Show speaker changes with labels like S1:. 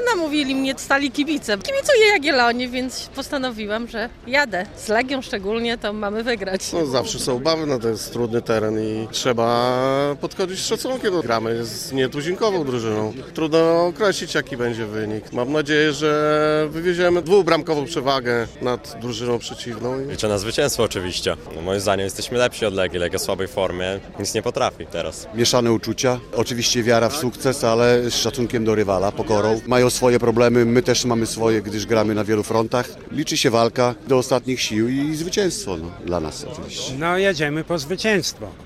S1: namówili mnie stali kibice. Kibicuję Jagiellonii, więc postanowiłam, że jadę. Z Legią szczególnie to mamy wygrać.
S2: No, zawsze są obawy, no to jest trudny teren i trzeba podchodzić z szacunkiem. No, gramy z nietuzinkową drużyną. Trudno określić, jaki będzie wynik. Mam nadzieję, że wywieziemy dwubramkową przewagę nad drużyną przeciwną.
S3: Liczę na zwycięstwo oczywiście. No, moim zdaniem jesteśmy lepsi od Legii. Legia w słabej formie, nic nie potrafi teraz.
S4: Mieszane uczucia, oczywiście wiara w sukces, ale z szacunkiem do rywala, pokorą. Mają swoje problemy, my też mamy swoje, gdyż gramy na wielu frontach. Liczy się walka do ostatnich sił i zwycięstwo dla nas oczywiście.
S5: No jedziemy po zwycięstwo.